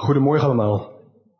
Goedemorgen allemaal.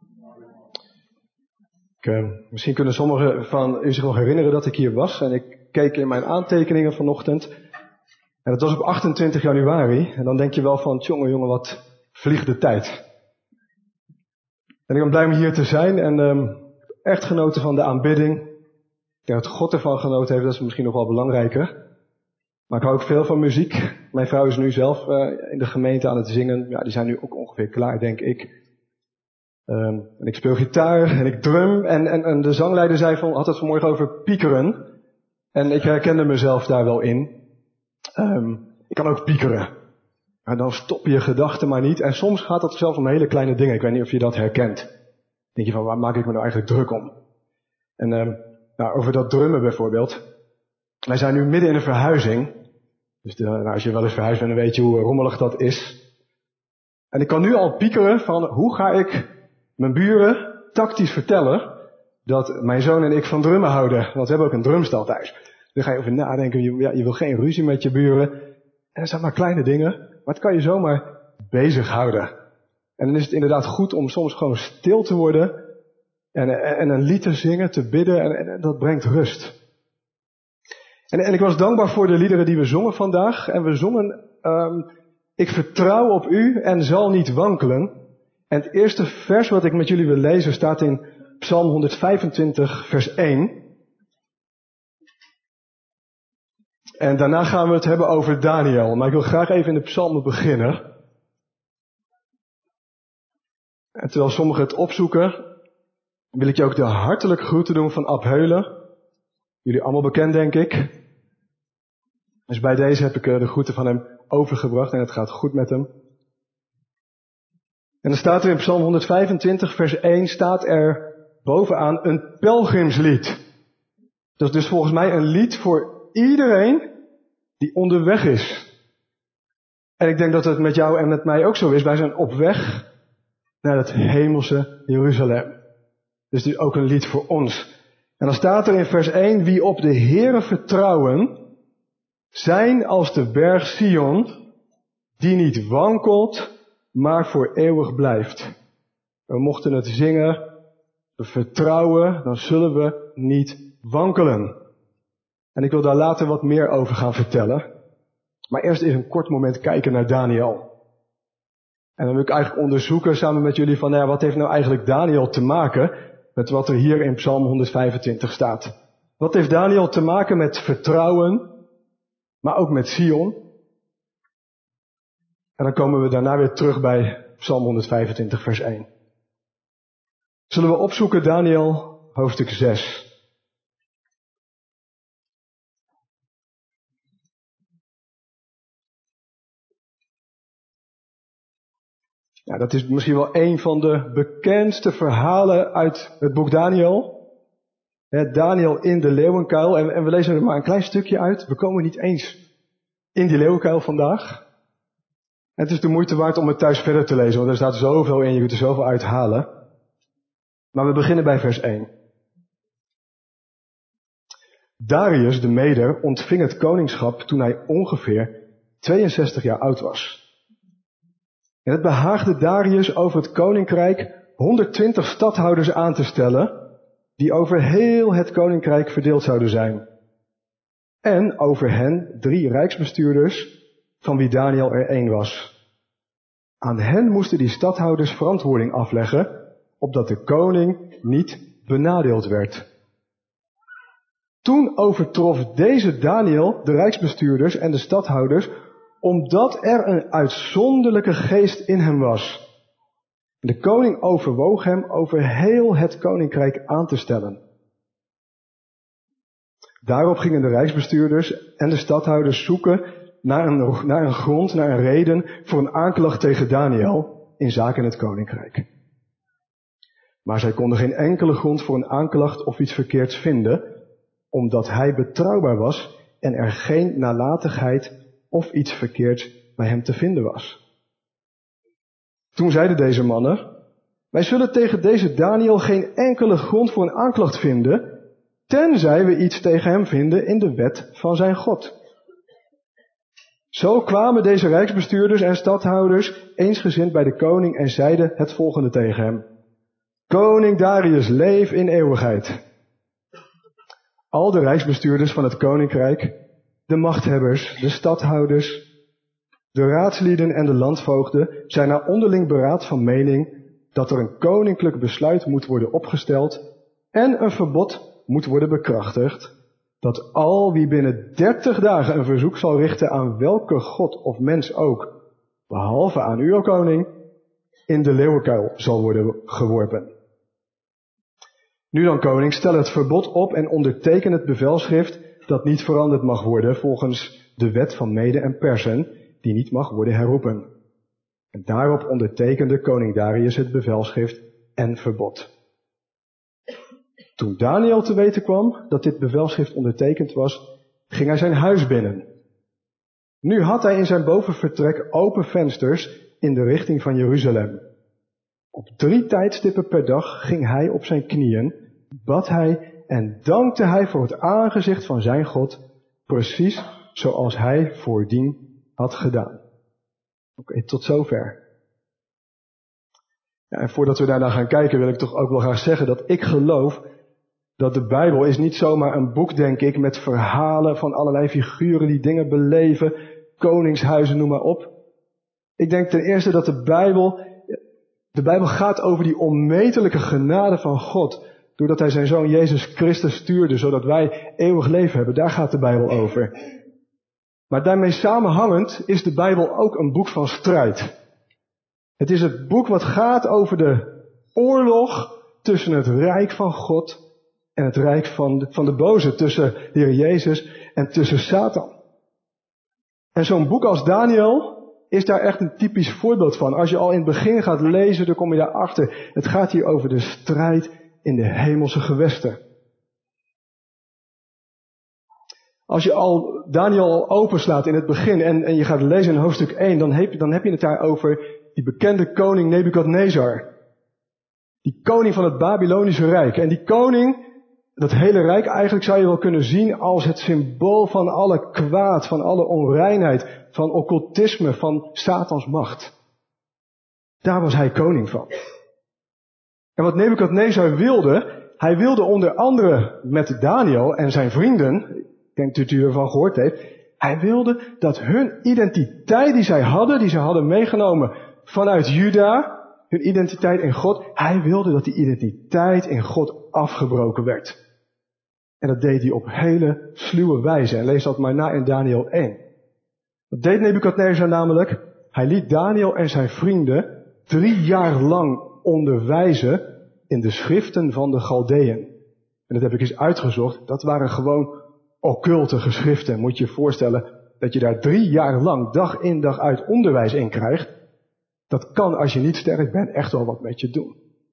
Misschien kunnen sommigen van u zich nog herinneren dat ik hier was. En ik keek in mijn aantekeningen vanochtend. En het was op 28 januari. En dan denk je wel van, jongen, wat vliegt de tijd. En ik ben blij om hier te zijn. En echt genoten van de aanbidding. Ik denk dat God ervan genoten heeft, dat is misschien nog wel belangrijker. Maar ik hou ook veel van muziek. Mijn vrouw is nu zelf in de gemeente aan het zingen. Ja, die zijn nu ook ongeveer klaar, denk ik. En ik speel gitaar en ik drum. En de zangleider had het vanmorgen over piekeren. En ik herkende mezelf daar wel in. Ik kan ook piekeren. En dan stop je gedachten maar niet. En soms gaat het zelfs om hele kleine dingen. Ik weet niet of je dat herkent. Dan denk je van, waar maak ik me nou eigenlijk druk om? En over dat drummen bijvoorbeeld. Wij zijn nu midden in een verhuizing. Dus als je wel eens verhuisd bent, dan weet je hoe rommelig dat is. En ik kan nu al piekeren van, hoe ga ik mijn buren tactisch vertellen dat mijn zoon en ik van drummen houden. Want we hebben ook een drumstel thuis. Dan ga je over nadenken, je wil geen ruzie met je buren. En dat zijn maar kleine dingen, maar het kan je zomaar bezighouden. En dan is het inderdaad goed om soms gewoon stil te worden en een lied te zingen, te bidden en dat brengt rust. En ik was dankbaar voor de liederen die we zongen vandaag. En we zongen, ik vertrouw op u en zal niet wankelen. En het eerste vers wat ik met jullie wil lezen staat in Psalm 125 vers 1. En daarna gaan we het hebben over Daniel. Maar ik wil graag even in de psalmen beginnen. En terwijl sommigen het opzoeken, wil ik je ook de hartelijke groeten doen van Ab Heulen. Jullie allemaal bekend, denk ik. Dus bij deze heb ik de groeten van hem overgebracht en het gaat goed met hem. En dan staat er in Psalm 125 vers 1 staat er bovenaan een pelgrimslied. Dat is dus volgens mij een lied voor iedereen die onderweg is. En ik denk dat het met jou en met mij ook zo is. Wij zijn op weg naar het hemelse Jeruzalem. Dus dit is ook een lied voor ons. En dan staat er in vers 1, wie op de Heere vertrouwen, zijn als de berg Sion, die niet wankelt, maar voor eeuwig blijft. We mochten het zingen, we vertrouwen, dan zullen we niet wankelen. En ik wil daar later wat meer over gaan vertellen. Maar eerst even een kort moment kijken naar Daniel. En dan wil ik eigenlijk onderzoeken samen met jullie van, wat heeft nou eigenlijk Daniel te maken met wat er hier in Psalm 125 staat. Wat heeft Daniel te maken met vertrouwen, maar ook met Sion? En dan komen we daarna weer terug bij Psalm 125 vers 1. Zullen we opzoeken Daniel hoofdstuk 6. Ja, dat is misschien wel een van de bekendste verhalen uit het boek Daniel. Daniel in de leeuwenkuil. En we lezen er maar een klein stukje uit. We komen niet eens in die leeuwenkuil vandaag. En het is de moeite waard om het thuis verder te lezen, want er staat zoveel in, je kunt er zoveel uithalen. Maar we beginnen bij vers 1. Darius de Meder ontving het koningschap toen hij ongeveer 62 jaar oud was. En het behaagde Darius over het koninkrijk 120 stadhouders aan te stellen, die over heel het koninkrijk verdeeld zouden zijn. En over hen 3 rijksbestuurders, van wie Daniel er 1 was. Aan hen moesten die stadhouders verantwoording afleggen, opdat de koning niet benadeeld werd. Toen overtrof deze Daniel de rijksbestuurders en de stadhouders, omdat er een uitzonderlijke geest in hem was. De koning overwoog hem over heel het koninkrijk aan te stellen. Daarop gingen de rijksbestuurders en de stadhouders zoeken naar een grond, naar een reden voor een aanklacht tegen Daniel in zaken het koninkrijk. Maar zij konden geen enkele grond voor een aanklacht of iets verkeerds vinden, omdat hij betrouwbaar was en er geen nalatigheid of iets verkeerds bij hem te vinden was. Toen zeiden deze mannen, wij zullen tegen deze Daniel geen enkele grond voor een aanklacht vinden, tenzij we iets tegen hem vinden in de wet van zijn God. Zo kwamen deze rijksbestuurders en stadhouders eensgezind bij de koning en zeiden het volgende tegen hem. Koning Darius, leef in eeuwigheid. Al de rijksbestuurders van het koninkrijk, de machthebbers, de stadhouders, de raadslieden en de landvoogden zijn na onderling beraad van mening dat er een koninklijk besluit moet worden opgesteld en een verbod moet worden bekrachtigd, dat al wie binnen 30 dagen een verzoek zal richten aan welke god of mens ook, behalve aan u, o koning, in de leeuwenkuil zal worden geworpen. Nu dan, koning, stel het verbod op en onderteken het bevelschrift dat niet veranderd mag worden volgens de wet van Mede en Persen, die niet mag worden herroepen. En daarop ondertekende koning Darius het bevelschrift en verbod. Toen Daniel te weten kwam dat dit bevelschrift ondertekend was, ging hij zijn huis binnen. Nu had hij in zijn bovenvertrek open vensters in de richting van Jeruzalem. Op 3 tijdstippen per dag ging hij op zijn knieën, bad hij en dankte hij voor het aangezicht van zijn God, precies zoals hij voordien had gedaan. Oké, tot zover. Ja, en voordat we daarna gaan kijken, wil ik toch ook wel graag zeggen dat ik geloof dat de Bijbel is niet zomaar een boek, denk ik, met verhalen van allerlei figuren die dingen beleven, koningshuizen, noem maar op. Ik denk ten eerste dat de Bijbel gaat over die onmetelijke genade van God, doordat hij zijn zoon Jezus Christus stuurde, zodat wij eeuwig leven hebben. Daar gaat de Bijbel over. Maar daarmee samenhangend is de Bijbel ook een boek van strijd. Het is het boek wat gaat over de oorlog tussen het rijk van God en het rijk van de boze, tussen de Heer Jezus en tussen Satan. En zo'n boek als Daniel is daar echt een typisch voorbeeld van. Als je al in het begin gaat lezen, dan kom je daarachter. Het gaat hier over de strijd in de hemelse gewesten. Als je al Daniel al openslaat in het begin en je gaat lezen in hoofdstuk 1, dan heb je het daar over die bekende koning Nebukadnezar. Die koning van het Babylonische Rijk. En die koning, dat hele rijk eigenlijk zou je wel kunnen zien als het symbool van alle kwaad, van alle onreinheid, van occultisme, van Satans macht. Daar was hij koning van. En wat Nebukadnezar wilde, hij wilde onder andere met Daniel en zijn vrienden, ik denk dat u ervan gehoord heeft, hij wilde dat hun identiteit die ze hadden meegenomen vanuit Juda, hun identiteit in God, hij wilde dat die identiteit in God afgebroken werd. En dat deed hij op hele sluwe wijze. En lees dat maar na in Daniel 1. Dat deed Nebukadnezar namelijk. Hij liet Daniel en zijn vrienden 3 jaar lang onderwijzen in de schriften van de Galdeën. En dat heb ik eens uitgezocht. Dat waren gewoon occulte geschriften. Moet je je voorstellen dat je daar 3 jaar lang dag in dag uit onderwijs in krijgt. Dat kan, als je niet sterk bent, echt wel wat met je doen.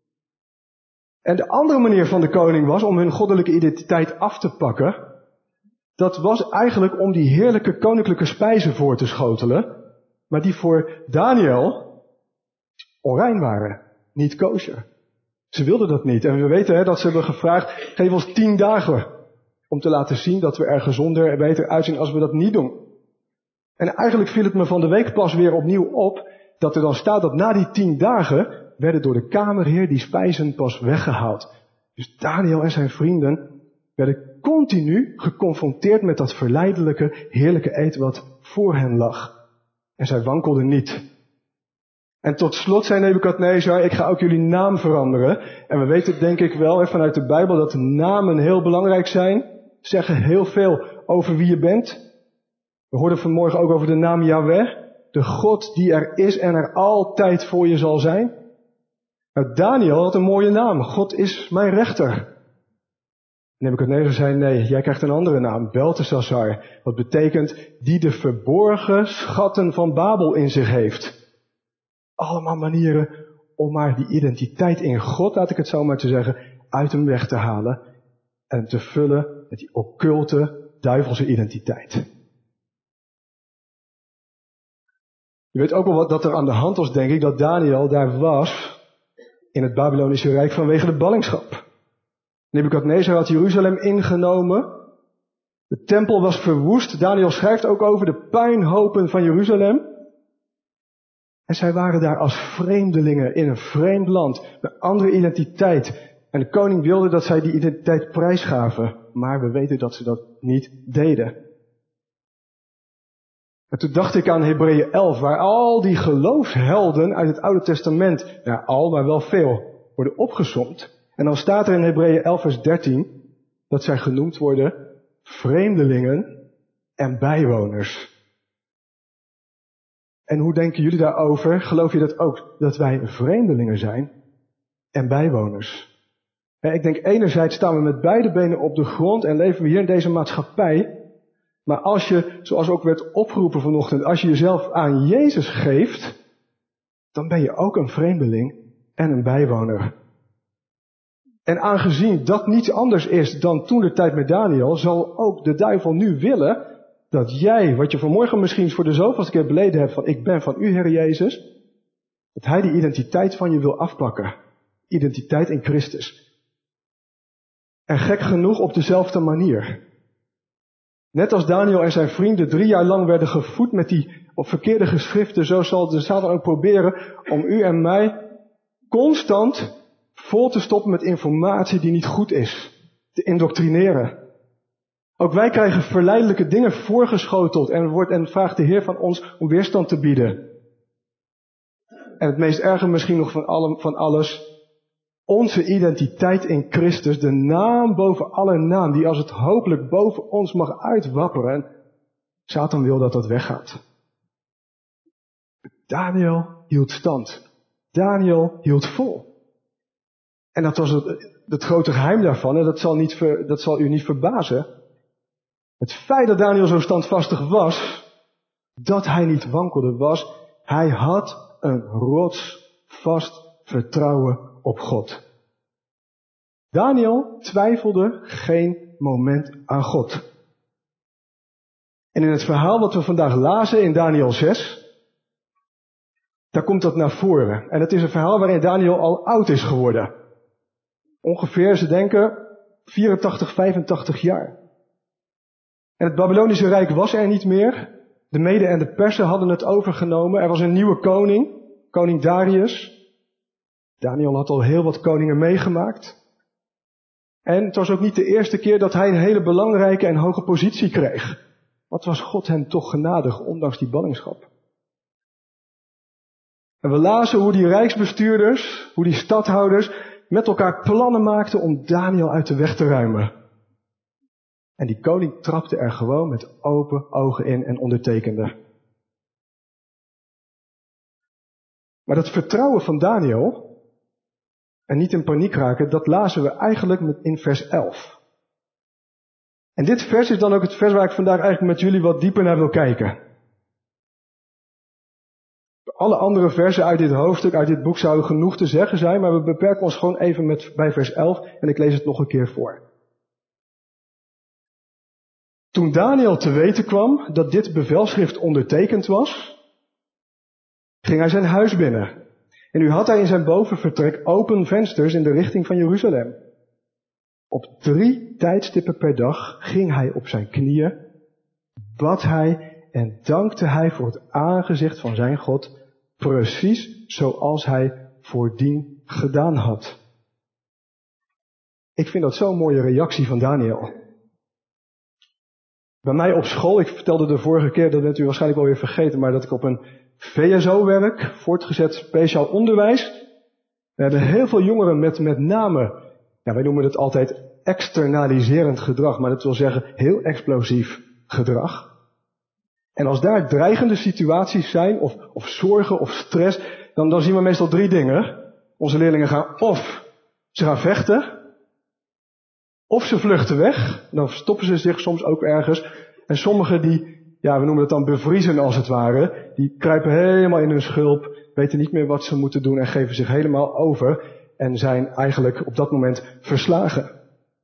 En de andere manier van de koning was om hun goddelijke identiteit af te pakken. Dat was eigenlijk om die heerlijke koninklijke spijzen voor te schotelen. Maar die voor Daniel onrein waren. Niet kosher. Ze wilden dat niet. En we weten dat ze hebben gevraagd, geef ons 10 dagen. Om te laten zien dat we er gezonder en beter uitzien als we dat niet doen. En eigenlijk viel het me van de week pas weer opnieuw op, dat er dan staat dat na die 10 dagen werden door de kamerheer die spijzen pas weggehaald. Dus Daniel en zijn vrienden werden continu geconfronteerd met dat verleidelijke, heerlijke eten wat voor hen lag. En zij wankelden niet. En tot slot zei Nebukadnezar, ik ga ook jullie naam veranderen. En we weten denk ik wel vanuit de Bijbel dat namen heel belangrijk zijn. Zeggen heel veel over wie je bent. We hoorden vanmorgen ook over de naam Yahweh. De God die er is en er altijd voor je zal zijn. Nou, Daniel had een mooie naam. God is mijn rechter. Nebukadnezar zei, nee, jij krijgt een andere naam. Belteshazzar. Wat betekent die de verborgen schatten van Babel in zich heeft. Allemaal manieren om maar die identiteit in God, laat ik het zo maar te zeggen, uit hem weg te halen. En te vullen met die occulte, duivelse identiteit. Je weet ook wel wat dat er aan de hand was, denk ik, dat Daniel daar was in het Babylonische Rijk vanwege de ballingschap. Nebukadnezar had Jeruzalem ingenomen De tempel was verwoest. Daniel schrijft ook over de puinhopen van Jeruzalem. En zij waren daar als vreemdelingen in een vreemd land, met andere identiteit. En de koning wilde dat zij die identiteit prijsgaven, maar we weten dat ze dat niet deden. En toen dacht ik aan Hebreeën 11, waar al die geloofshelden uit het Oude Testament, maar wel veel, worden opgesomd. En dan staat er in Hebreeën 11 vers 13, dat zij genoemd worden vreemdelingen en bijwoners. En hoe denken jullie daarover? Geloof je dat ook, dat wij vreemdelingen zijn en bijwoners? Ik denk enerzijds staan we met beide benen op de grond en leven we hier in deze maatschappij. Maar als je, zoals ook werd opgeroepen vanochtend, als je jezelf aan Jezus geeft, dan ben je ook een vreemdeling en een bijwoner. En aangezien dat niets anders is dan toen de tijd met Daniel, zal ook de duivel nu willen dat jij, wat je vanmorgen misschien voor de zoveelste keer beleden hebt van ik ben van u, Heer Jezus, dat hij die identiteit van je wil afpakken. Identiteit in Christus. En gek genoeg op dezelfde manier. Net als Daniel en zijn vrienden 3 jaar lang werden gevoed met die op verkeerde geschriften, zo zal de Satan ook proberen om u en mij constant vol te stoppen met informatie die niet goed is. Te indoctrineren. Ook wij krijgen verleidelijke dingen voorgeschoteld en vraagt de Heer van ons om weerstand te bieden. En het meest erge misschien nog van alles, onze identiteit in Christus, de naam boven alle naam, die als het hopelijk boven ons mag uitwapperen. Satan wil dat dat weggaat. Daniel hield stand. Daniel hield vol. En dat was het grote geheim daarvan, en dat zal u niet verbazen. Het feit dat Daniel zo standvastig was, dat hij niet wankelde, hij had een rotsvast vertrouwen op God. Daniel twijfelde geen moment aan God. En in het verhaal wat we vandaag lazen in Daniel 6, daar komt dat naar voren. En het is een verhaal waarin Daniel al oud is geworden. Ongeveer, ze denken, 84, 85 jaar. En het Babylonische Rijk was er niet meer. De Meden en de Persen hadden het overgenomen. Er was een nieuwe koning, koning Darius. Daniel had al heel wat koningen meegemaakt. En het was ook niet de eerste keer dat hij een hele belangrijke en hoge positie kreeg. Wat was God hem toch genadig, ondanks die ballingschap. En we lazen hoe die rijksbestuurders, hoe die stadhouders met elkaar plannen maakten om Daniel uit de weg te ruimen. En die koning trapte er gewoon met open ogen in en ondertekende. Maar dat vertrouwen van Daniel, en niet in paniek raken, dat lazen we eigenlijk in vers 11. En dit vers is dan ook het vers waar ik vandaag eigenlijk met jullie wat dieper naar wil kijken. Alle andere versen uit dit hoofdstuk, uit dit boek zouden genoeg te zeggen zijn, maar we beperken ons gewoon even bij vers 11 en ik lees het nog een keer voor. Toen Daniel te weten kwam dat dit bevelschrift ondertekend was, ging hij zijn huis binnen. En nu had hij in zijn bovenvertrek open vensters in de richting van Jeruzalem. Op 3 tijdstippen per dag ging hij op zijn knieën, bad hij en dankte hij voor het aangezicht van zijn God, precies zoals hij voordien gedaan had. Ik vind dat zo'n mooie reactie van Daniel. Bij mij op school, ik vertelde de vorige keer, dat bent u waarschijnlijk wel weer vergeten, maar dat ik op een VSO werk, voortgezet speciaal onderwijs. We hebben heel veel jongeren met name, wij noemen het altijd externaliserend gedrag, maar dat wil zeggen heel explosief gedrag. En als daar dreigende situaties zijn, of zorgen of stress, dan zien we meestal 3 dingen. Onze leerlingen gaan ze gaan vechten, of ze vluchten weg, dan stoppen ze zich soms ook ergens. En sommigen we noemen het dan bevriezen als het ware, die kruipen helemaal in hun schulp, weten niet meer wat ze moeten doen en geven zich helemaal over en zijn eigenlijk op dat moment verslagen.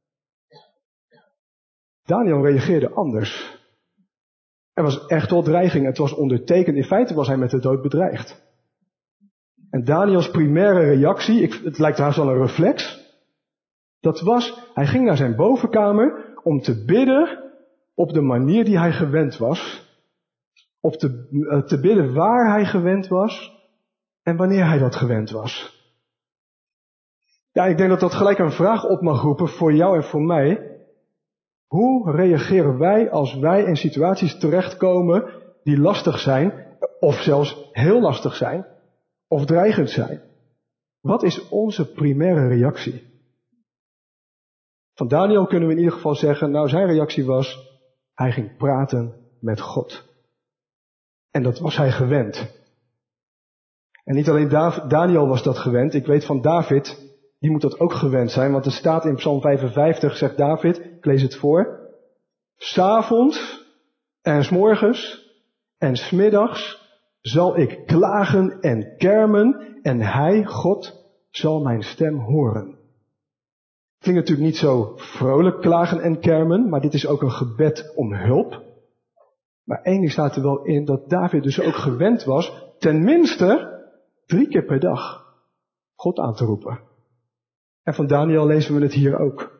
Daniel reageerde anders. Er was echt wel dreiging, het was ondertekend, in feite was hij met de dood bedreigd. En Daniels primaire reactie, het lijkt trouwens wel een reflex, dat was, hij ging naar zijn bovenkamer om te bidden op de manier die hij gewend was, op te bidden waar hij gewend was en wanneer hij dat gewend was. Ja, ik denk dat dat gelijk een vraag op mag roepen voor jou en voor mij. Hoe reageren wij als wij in situaties terechtkomen die lastig zijn, of zelfs heel lastig zijn, of dreigend zijn? Wat is onze primaire reactie? Van Daniel kunnen we in ieder geval zeggen, nou zijn reactie was, hij ging praten met God. En dat was hij gewend. En niet alleen Daniel was dat gewend, ik weet van David, die moet dat ook gewend zijn, want er staat in Psalm 55, zegt David, ik lees het voor, 's avonds en 's morgens en 's middags zal ik klagen en kermen en hij, God, zal mijn stem horen. Klinkt natuurlijk niet zo vrolijk klagen en kermen, maar dit is ook een gebed om hulp. Maar één ding staat er wel in, dat David dus ook gewend was, tenminste 3 keer per dag God aan te roepen. En van Daniel lezen we het hier ook.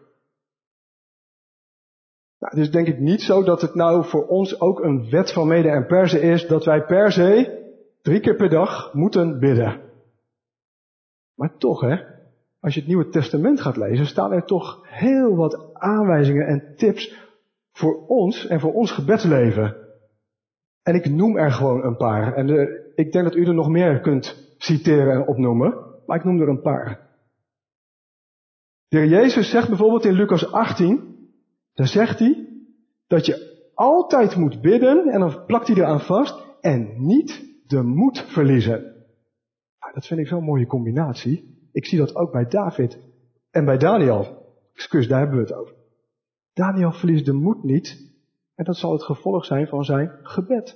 Nou, dus denk ik niet zo dat het nou voor ons ook een wet van mede en perse is, dat wij per se 3 keer per dag moeten bidden. Maar toch als je het Nieuwe Testament gaat lezen, staan er toch heel wat aanwijzingen en tips voor ons en voor ons gebedsleven. En ik noem er gewoon een paar. En ik denk dat u er nog meer kunt citeren en opnoemen, maar ik noem er een paar. De Heer Jezus zegt bijvoorbeeld in Lucas 18, daar zegt hij dat je altijd moet bidden, en dan plakt hij eraan vast, en niet de moed verliezen. Nou, dat vind ik zo'n mooie combinatie. Ik zie dat ook bij David en bij Daniel. Excuus, daar hebben we het over. Daniel verliest de moed niet, en dat zal het gevolg zijn van zijn gebed.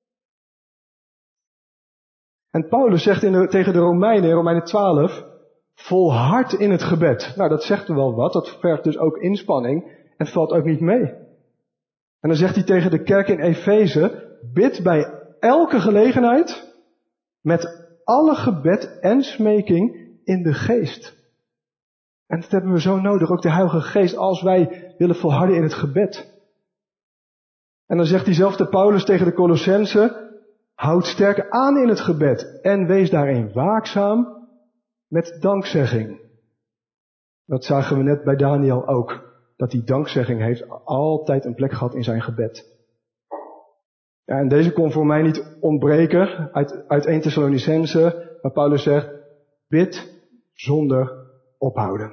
En Paulus zegt tegen de Romeinen, in Romeinen 12, volhard in het gebed. Nou, dat zegt er wel wat, dat vergt dus ook inspanning en valt ook niet mee. En dan zegt hij tegen de kerk in Efeze, bid bij elke gelegenheid met alle gebed en smeking in de geest. En dat hebben we zo nodig, ook de Heilige Geest, als wij willen volharden in het gebed. En dan zegt diezelfde Paulus tegen de Colossenzen, houd sterk aan in het gebed en wees daarin waakzaam met dankzegging. Dat zagen we net bij Daniel ook. Dat die dankzegging heeft altijd een plek gehad in zijn gebed. Ja, en deze kon voor mij niet ontbreken uit 1 Thessalonicenzen, waar Paulus zegt, bid zonder ophouden.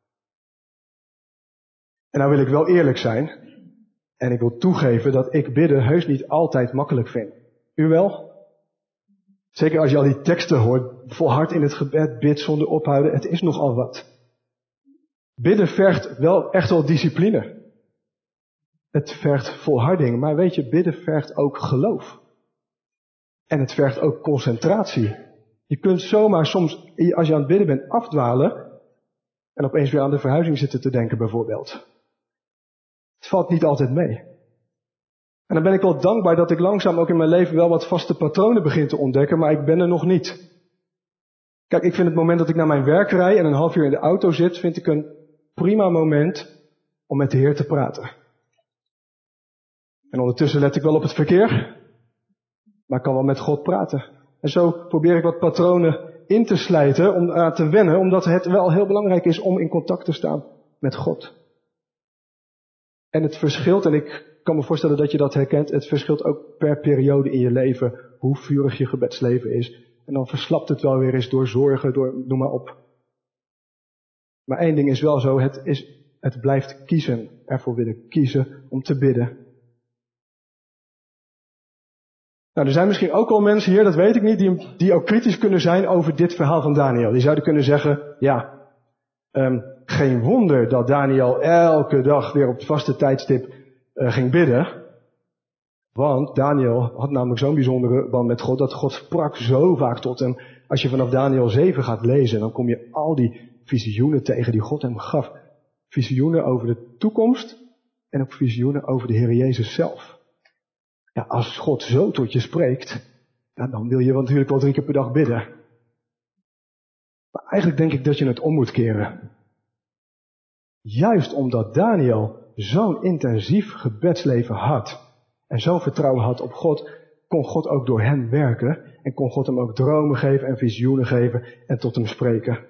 En nou wil ik wel eerlijk zijn, en ik wil toegeven dat ik bidden heus niet altijd makkelijk vind. U wel? Zeker als je al die teksten hoort, volhard in het gebed, bid zonder ophouden, het is nogal wat. Bidden vergt wel echt wel discipline. Het vergt volharding, maar weet je, bidden vergt ook geloof. En het vergt ook concentratie. Je kunt zomaar soms, als je aan het bidden bent, afdwalen en opeens weer aan de verhuizing zitten te denken bijvoorbeeld. Het valt niet altijd mee. En dan ben ik wel dankbaar dat ik langzaam ook in mijn leven wel wat vaste patronen begin te ontdekken, maar ik ben er nog niet. Kijk, ik vind het moment dat ik naar mijn werk rijd en een half uur in de auto zit, vind ik een prima moment om met de Heer te praten. En ondertussen let ik wel op het verkeer, maar ik kan wel met God praten. En zo probeer ik wat patronen in te slijten, om aan te wennen, omdat het wel heel belangrijk is om in contact te staan met God. En het verschilt, en ik kan me voorstellen dat je dat herkent, het verschilt ook per periode in je leven, hoe vurig je gebedsleven is. En dan verslapt het wel weer eens door zorgen, door noem maar op. Maar één ding is wel zo, het blijft kiezen, ervoor willen kiezen om te bidden. Nou, er zijn misschien ook al mensen hier, dat weet ik niet, die ook kritisch kunnen zijn over dit verhaal van Daniel. Die zouden kunnen zeggen, ja, geen wonder dat Daniel elke dag weer op het vaste tijdstip ging bidden. Want Daniel had namelijk zo'n bijzondere band met God, dat God sprak zo vaak tot hem. Als je vanaf Daniel 7 gaat lezen, dan kom je al die visioenen tegen die God hem gaf. Visioenen over de toekomst en ook visioenen over de Heer Jezus zelf. Ja, als God zo tot je spreekt, dan wil je natuurlijk wel 3 keer per dag bidden. Maar eigenlijk denk ik dat je het om moet keren. Juist omdat Daniel zo'n intensief gebedsleven had en zo'n vertrouwen had op God, kon God ook door hem werken en kon God hem ook dromen geven en visioenen geven en tot hem spreken.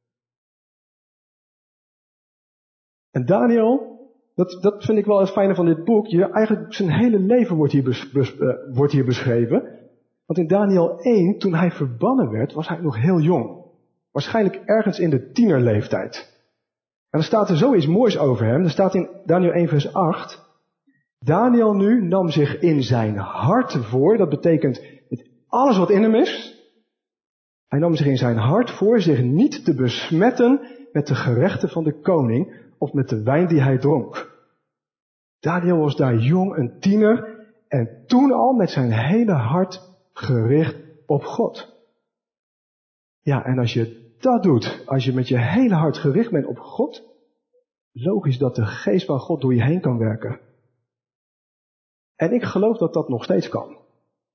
En Daniel, dat vind ik wel het fijne van dit boek. Eigenlijk zijn hele leven wordt hier beschreven. Want in Daniel 1, toen hij verbannen werd, was hij nog heel jong. Waarschijnlijk ergens in de tienerleeftijd. En dan staat er zoiets moois over hem. Er staat in Daniel 1 vers 8. Daniel nu nam zich in zijn hart voor. Dat betekent met alles wat in hem is. Hij nam zich in zijn hart voor zich niet te besmetten met de gerechten van de koning of met de wijn die hij dronk. Daniel was daar jong, een tiener, en toen al met zijn hele hart gericht op God. Ja, en als je dat doet, als je met je hele hart gericht bent op God, logisch dat de geest van God door je heen kan werken. En ik geloof dat dat nog steeds kan. Er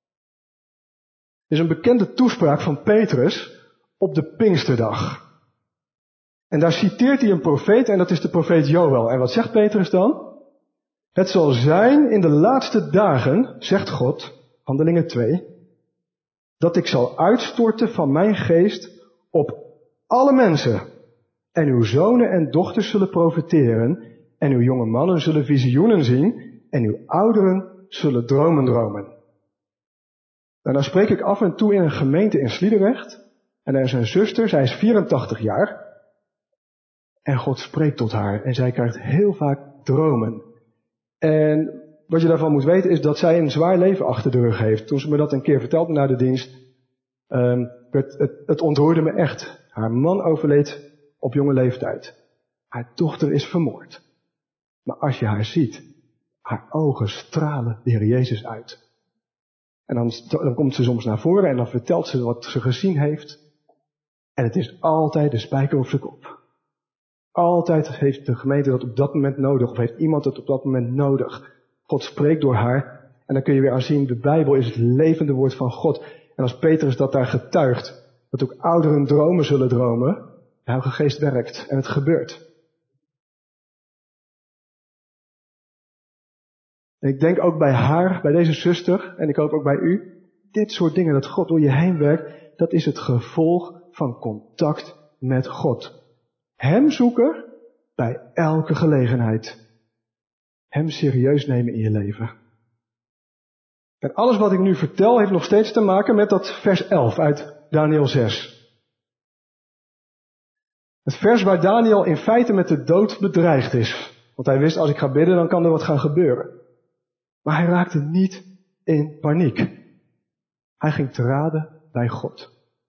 is een bekende toespraak van Petrus op de Pinksterdag. En daar citeert hij een profeet en dat is de profeet Joël. En wat zegt Petrus dan? Het zal zijn in de laatste dagen, zegt God, Handelingen 2, dat ik zal uitstorten van mijn geest op alle mensen. En uw zonen en dochters zullen profeteren, en uw jonge mannen zullen visioenen zien, en uw ouderen zullen dromen. En dan spreek ik af en toe in een gemeente in Sliedrecht, en er is een zuster, zij is 84 jaar, en God spreekt tot haar, en zij krijgt heel vaak dromen. En wat je daarvan moet weten is dat zij een zwaar leven achter de rug heeft. Toen ze me dat een keer vertelde na de dienst, het ontroerde me echt. Haar man overleed op jonge leeftijd. Haar dochter is vermoord. Maar als je haar ziet, haar ogen stralen de Heer Jezus uit. En dan komt ze soms naar voren en dan vertelt ze wat ze gezien heeft. En het is altijd de spijker op zijn kop. Altijd heeft de gemeente dat op dat moment nodig, of heeft iemand het op dat moment nodig. God spreekt door haar, en dan kun je weer aan zien, de Bijbel is het levende woord van God. En als Petrus dat daar getuigt, dat ook ouderen dromen zullen dromen, de Heilige Geest werkt, en het gebeurt. En ik denk ook bij haar, bij deze zuster, en ik hoop ook bij u, dit soort dingen dat God door je heen werkt, dat is het gevolg van contact met God. Hem zoeken bij elke gelegenheid. Hem serieus nemen in je leven. En alles wat ik nu vertel heeft nog steeds te maken met dat vers 11 uit Daniel 6. Het vers waar Daniel in feite met de dood bedreigd is. Want hij wist, als ik ga bidden, dan kan er wat gaan gebeuren. Maar hij raakte niet in paniek. Hij ging te raden bij God.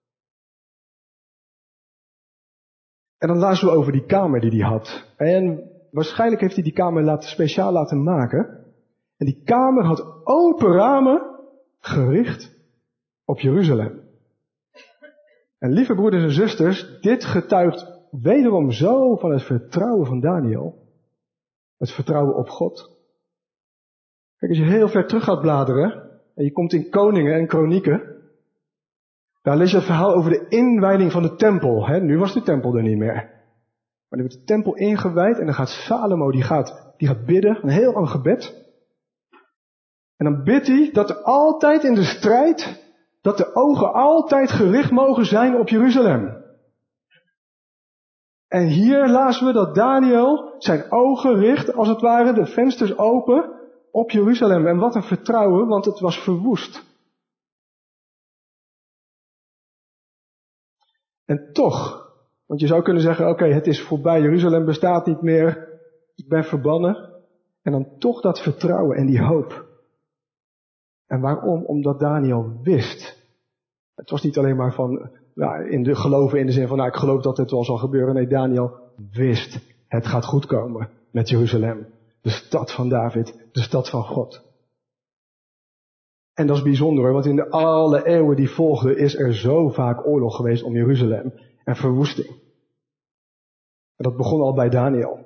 En dan lazen we over die kamer die hij had. En waarschijnlijk heeft hij die kamer speciaal laten maken. En die kamer had open ramen gericht op Jeruzalem. En lieve broeders en zusters, dit getuigt wederom zo van het vertrouwen van Daniel. Het vertrouwen op God. Kijk, als je heel ver terug gaat bladeren, en je komt in Koningen en Kronieken, daar lees je het verhaal over de inwijding van de tempel. Nu was de tempel er niet meer. Maar er wordt de tempel ingewijd en dan gaat Salomo, die gaat bidden, een heel lang gebed. En dan bidt hij dat er altijd in de strijd, dat de ogen altijd gericht mogen zijn op Jeruzalem. En hier lazen we dat Daniel zijn ogen richt, als het ware de vensters open, op Jeruzalem. En wat een vertrouwen, want het was verwoest. En toch, want je zou kunnen zeggen, oké, het is voorbij, Jeruzalem bestaat niet meer, ik ben verbannen. En dan toch dat vertrouwen en die hoop. En waarom? Omdat Daniel wist. Het was niet alleen maar van, geloven in de zin van, ik geloof dat het wel zal gebeuren. Nee, Daniel wist, het gaat goed komen met Jeruzalem. De stad van David, de stad van God. En dat is bijzonder, want in alle eeuwen die volgden is er zo vaak oorlog geweest om Jeruzalem en verwoesting. En dat begon al bij Daniel.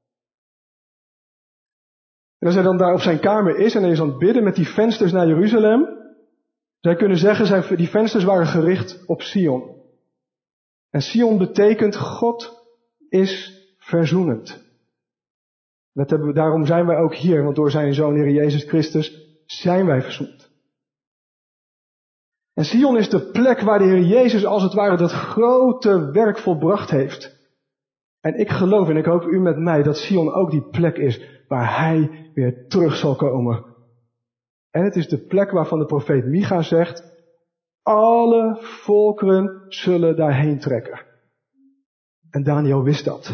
En als hij dan daar op zijn kamer is en hij is aan het bidden met die vensters naar Jeruzalem, zij kunnen zeggen, die vensters waren gericht op Sion. En Sion betekent God is verzoenend. Daarom zijn wij ook hier, want door zijn Zoon Heer Jezus Christus zijn wij verzoend. En Sion is de plek waar de Heer Jezus als het ware dat grote werk volbracht heeft. En ik geloof, en ik hoop u met mij, dat Sion ook die plek is waar hij weer terug zal komen. En het is de plek waarvan de profeet Micha zegt, alle volkeren zullen daarheen trekken. En Daniel wist dat.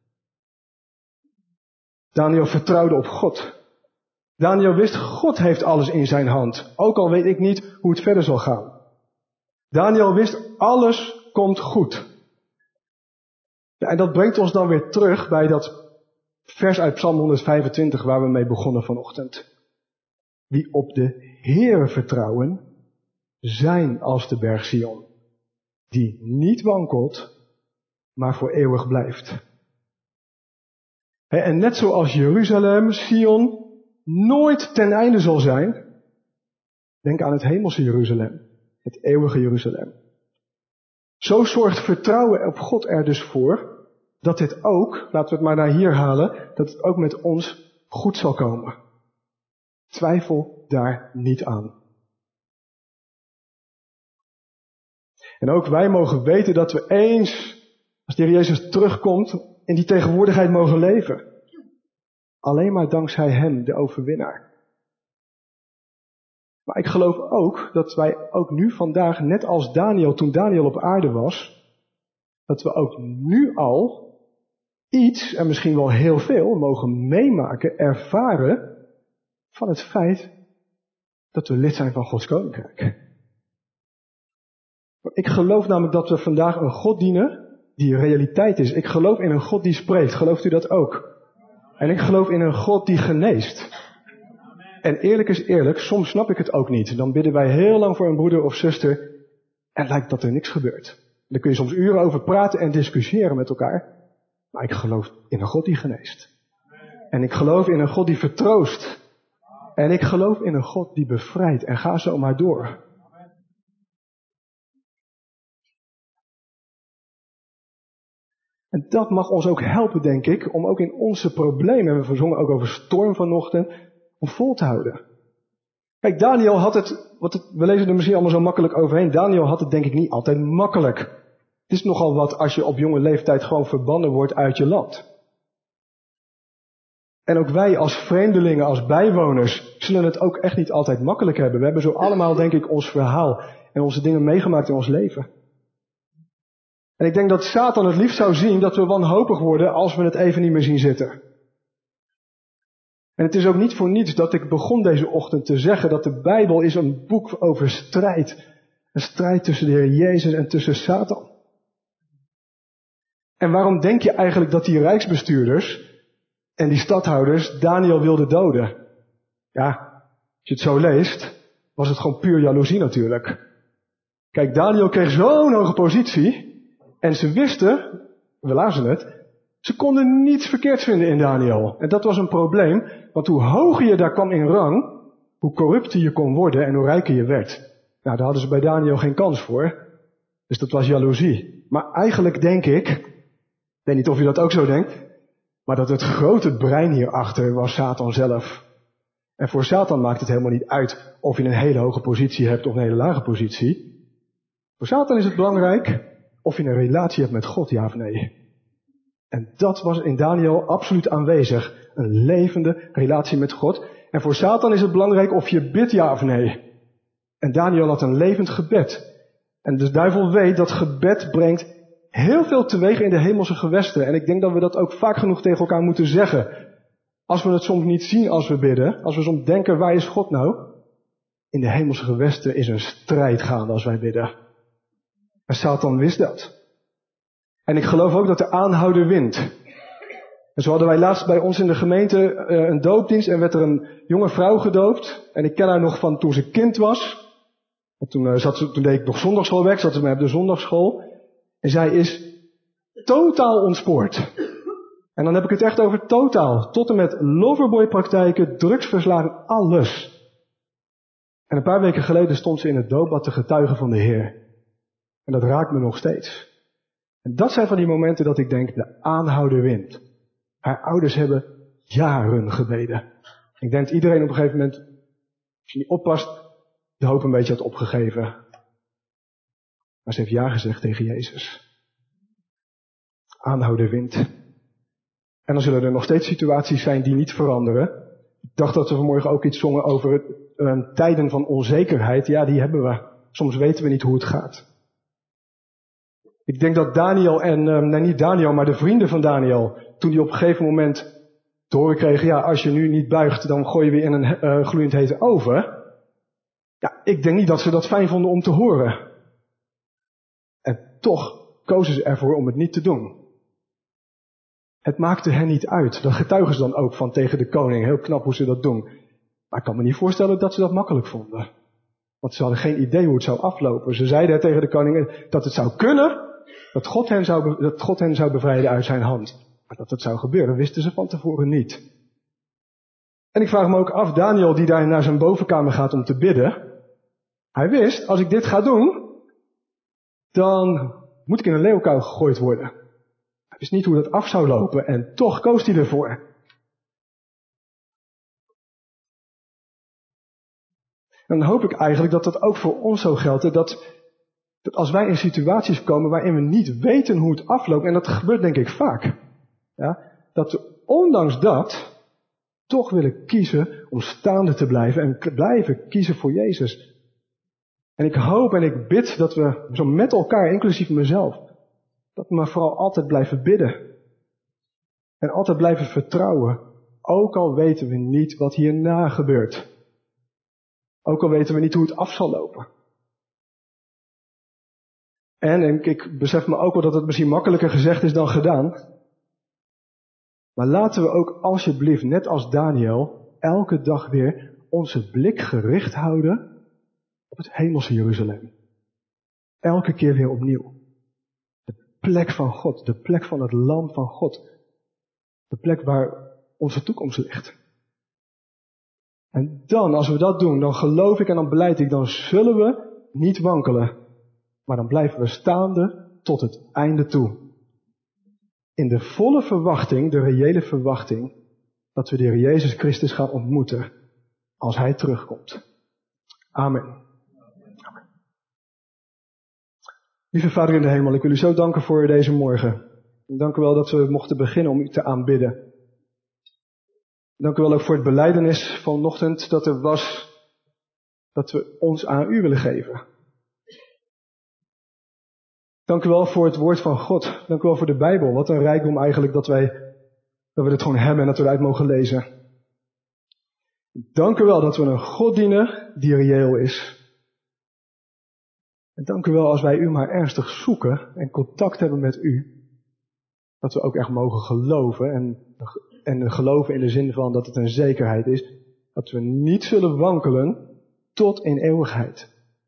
Daniel vertrouwde op God. Daniel wist, God heeft alles in zijn hand. Ook al weet ik niet hoe het verder zal gaan. Daniel wist, alles komt goed. Ja, en dat brengt ons dan weer terug bij dat vers uit Psalm 125 waar we mee begonnen vanochtend. Wie op de Heere vertrouwen, zijn als de berg Sion, die niet wankelt, maar voor eeuwig blijft. En net zoals Jeruzalem, Sion, nooit ten einde zal zijn, denk aan het hemelse Jeruzalem, het eeuwige Jeruzalem. Zo zorgt vertrouwen op God er dus voor, dat dit ook, laten we het maar naar hier halen, dat het ook met ons goed zal komen. Twijfel daar niet aan. En ook wij mogen weten dat we eens, als de Heer Jezus terugkomt, in die tegenwoordigheid mogen leven. Alleen maar dankzij Hem, de overwinnaar. Maar ik geloof ook dat wij ook nu vandaag, net als Daniel, toen Daniel op aarde was, dat we ook nu al iets, en misschien wel heel veel, mogen meemaken, ervaren van het feit dat we lid zijn van Gods Koninkrijk. Ik geloof namelijk dat we vandaag een God dienen die realiteit is. Ik geloof in een God die spreekt. Gelooft u dat ook? En ik geloof in een God die geneest. En eerlijk is eerlijk, soms snap ik het ook niet. Dan bidden wij heel lang voor een broeder of zuster en lijkt dat er niks gebeurt. Daar kun je soms uren over praten en discussiëren met elkaar. Maar ik geloof in een God die geneest. En ik geloof in een God die vertroost. En ik geloof in een God die bevrijdt. En ga zo maar door. En dat mag ons ook helpen, denk ik, om ook in onze problemen, en we verzongen ook over storm vanochtend, om vol te houden. Kijk, Daniel had het, we lezen er misschien allemaal zo makkelijk overheen, Daniel had het denk ik niet altijd makkelijk. Het is nogal wat als je op jonge leeftijd gewoon verbannen wordt uit je land. En ook wij als vreemdelingen, als bijwoners, zullen het ook echt niet altijd makkelijk hebben. We hebben zo allemaal, denk ik, ons verhaal en onze dingen meegemaakt in ons leven. En ik denk dat Satan het liefst zou zien dat we wanhopig worden als we het even niet meer zien zitten. En het is ook niet voor niets dat ik begon deze ochtend te zeggen dat de Bijbel is een boek over strijd. Een strijd tussen de Heer Jezus en tussen Satan. En waarom denk je eigenlijk dat die rijksbestuurders en die stadhouders Daniel wilden doden? Ja, als je het zo leest, was het gewoon puur jaloezie natuurlijk. Kijk, Daniel kreeg zo'n hoge positie. En ze wisten, we lazen het, ze konden niets verkeerds vinden in Daniel. En dat was een probleem, want hoe hoger je daar kwam in rang, hoe corrupter je kon worden en hoe rijker je werd. Nou, daar hadden ze bij Daniel geen kans voor. Dus dat was jaloezie. Maar eigenlijk denk ik weet niet of je dat ook zo denkt, maar dat het grote brein hierachter was Satan zelf. En voor Satan maakt het helemaal niet uit of je een hele hoge positie hebt of een hele lage positie. Voor Satan is het belangrijk of je een relatie hebt met God, ja of nee. En dat was in Daniel absoluut aanwezig. Een levende relatie met God. En voor Satan is het belangrijk of je bidt, ja of nee. En Daniel had een levend gebed. En de duivel weet dat gebed brengt heel veel teweeg in de hemelse gewesten. En ik denk dat we dat ook vaak genoeg tegen elkaar moeten zeggen. Als we het soms niet zien als we bidden. Als we soms denken, waar is God nou? In de hemelse gewesten is een strijd gaande als wij bidden. En Satan wist dat. En ik geloof ook dat de aanhouder wint. En zo hadden wij laatst bij ons in de gemeente een doopdienst en werd er een jonge vrouw gedoopt. En ik ken haar nog van toen ze kind was. En toen deed ik nog zondagschoolwerk, zat ze bij op de zondagschool. En zij is totaal ontspoord. En dan heb ik het echt over totaal. Tot en met loverboy-praktijken, drugsverslaving, alles. En een paar weken geleden stond ze in het doopbad te getuigen van de Heer. En dat raakt me nog steeds. En dat zijn van die momenten dat ik denk, de aanhouder wint. Haar ouders hebben jaren gebeden. Ik denk dat iedereen op een gegeven moment, als je niet oppast, de hoop een beetje had opgegeven. Maar ze heeft ja gezegd tegen Jezus. Aanhouden wint. En dan zullen er nog steeds situaties zijn die niet veranderen. Ik dacht dat we vanmorgen ook iets zongen over tijden van onzekerheid. Ja, die hebben we. Soms weten we niet hoe het gaat. Ik denk dat Daniel niet Daniel, maar de vrienden van Daniel, toen die op een gegeven moment te horen kregen, ja, als je nu niet buigt, dan gooi je weer in een gloeiend hete oven. Ja, ik denk niet dat ze dat fijn vonden om te horen. En toch kozen ze ervoor om het niet te doen. Het maakte hen niet uit. Dat getuigen ze dan ook van tegen de koning. Heel knap hoe ze dat doen. Maar ik kan me niet voorstellen dat ze dat makkelijk vonden. Want ze hadden geen idee hoe het zou aflopen. Ze zeiden tegen de koning dat het zou kunnen, dat God hen zou bevrijden uit zijn hand. Maar dat het zou gebeuren, wisten ze van tevoren niet. En ik vraag me ook af, Daniel die daar naar zijn bovenkamer gaat om te bidden. Hij wist, als ik dit ga doen, dan moet ik in een leeuwkuil gegooid worden. Hij wist niet hoe dat af zou lopen en toch koos hij ervoor. En dan hoop ik eigenlijk dat dat ook voor ons zo geldt. Dat als wij in situaties komen waarin we niet weten hoe het afloopt, en dat gebeurt denk ik vaak. Ja, dat we ondanks dat toch willen kiezen om staande te blijven en blijven kiezen voor Jezus. En ik hoop en ik bid dat we zo met elkaar, inclusief mezelf, dat we maar vooral altijd blijven bidden. En altijd blijven vertrouwen. Ook al weten we niet wat hierna gebeurt. Ook al weten we niet hoe het af zal lopen. En ik besef me ook wel dat het misschien makkelijker gezegd is dan gedaan. Maar laten we ook alsjeblieft, net als Daniel, elke dag weer onze blik gericht houden op het hemelse Jeruzalem. Elke keer weer opnieuw. De plek van God, de plek van het lam van God. De plek waar onze toekomst ligt. En dan, als we dat doen, dan geloof ik en dan belijd ik, dan zullen we niet wankelen. Maar dan blijven we staande tot het einde toe. In de volle verwachting, de reële verwachting, dat we de Heer Jezus Christus gaan ontmoeten als Hij terugkomt. Amen. Amen. Lieve Vader in de hemel, ik wil u zo danken voor deze morgen. Dank u wel dat we mochten beginnen om u te aanbidden. Dank u wel ook voor het belijdenis vanochtend dat er was, dat we ons aan u willen geven. Dank u wel voor het woord van God. Dank u wel voor de Bijbel. Wat een rijkdom eigenlijk dat we dit gewoon hebben en dat we eruit mogen lezen. Dank u wel dat we een God dienen die reëel is. En dank u wel als wij u maar ernstig zoeken en contact hebben met u. Dat we ook echt mogen geloven en geloven in de zin van dat het een zekerheid is. Dat we niet zullen wankelen tot in eeuwigheid.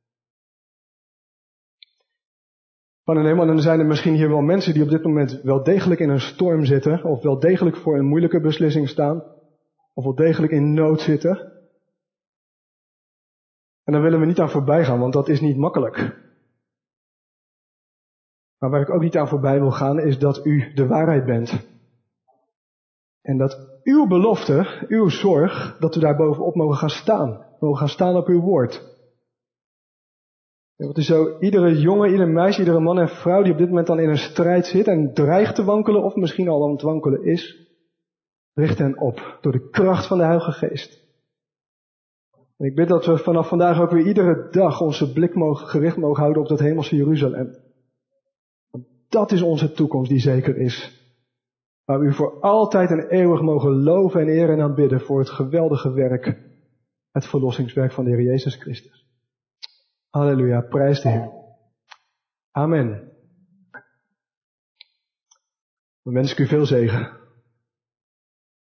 Van een helemaal, dan zijn er misschien hier wel mensen die op dit moment wel degelijk in een storm zitten. Of wel degelijk voor een moeilijke beslissing staan. Of wel degelijk in nood zitten. En daar willen we niet aan voorbij gaan, want dat is niet makkelijk. Maar waar ik ook niet aan voorbij wil gaan, is dat u de waarheid bent. En dat uw belofte, uw zorg, dat we daar bovenop mogen gaan staan. We mogen gaan staan op uw woord. Het is zo, iedere jongen, ieder meisje, iedere man en vrouw die op dit moment dan in een strijd zit en dreigt te wankelen of misschien al aan het wankelen is, richt hen op door de kracht van de Heilige Geest. En ik bid dat we vanaf vandaag ook weer iedere dag onze blik gericht mogen houden op dat hemelse Jeruzalem. Want dat is onze toekomst die zeker is. Waar we u voor altijd en eeuwig mogen loven en eren en aanbidden voor het geweldige werk, het verlossingswerk van de Heer Jezus Christus. Halleluja, prijs de Heer. Amen. Dan wens ik u veel zegen.